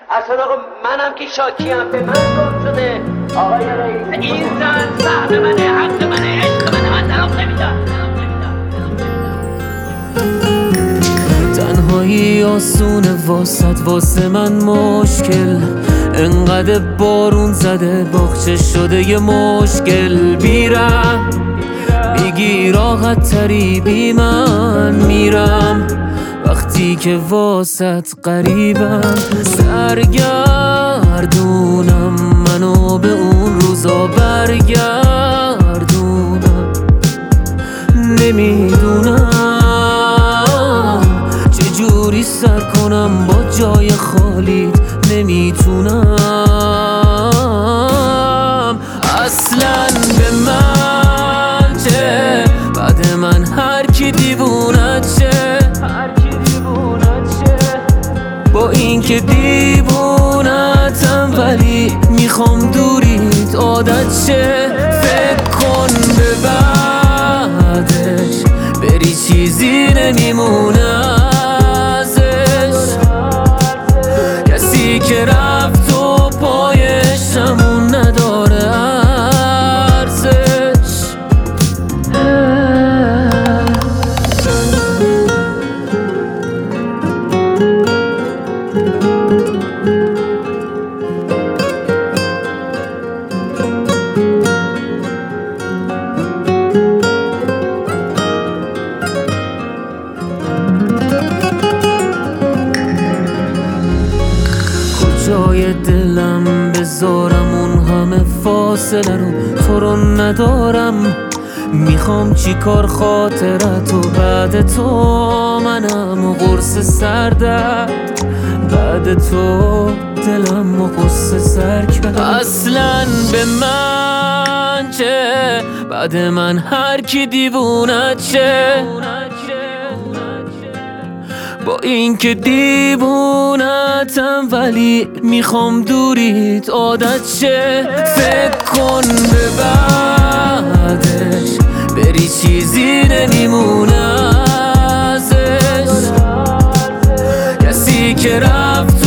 اصلا آقا منم که شاکیم، به من گم شده آقای رئیس. این زن سهم منه، حق منه، عشق منه، من طلاق نمیدم. تنهایی آسونه واسه من مشکل، انقدر بارون زده باغچه شده یه مشکل. بیرم میگی راحت تری بی من میرم، وقتی که واسط قریبم. سرگردونم منو به اون روزا برگردونم، نمیدونم چجوری سر کنم با جای خالیت، نمیتونم اصلا. به من چه بعد من هر کی دیوونت شه، با این که دیوونتم ولی میخوام دوریت عادت شه. فکر کن به بعدش بری چیزی نمیمونه ازش، کسی که رفت و پایشمون نداره ارزش. جای دلم بذارم اون همه فاصله رو، تو رو ندارم. میخوام چی کار خاطرتو بعد تو، منم و قرص سردرد بعد تو، دلم و قصه سر کرد. اصلا به من چه بعد من هر کی دیوونت شه، با این که دیوونتم ولی میخوام دوریت عادت شه. فکر کن به بعدش بری چیزی نمیمونه ازش، کسی که رفت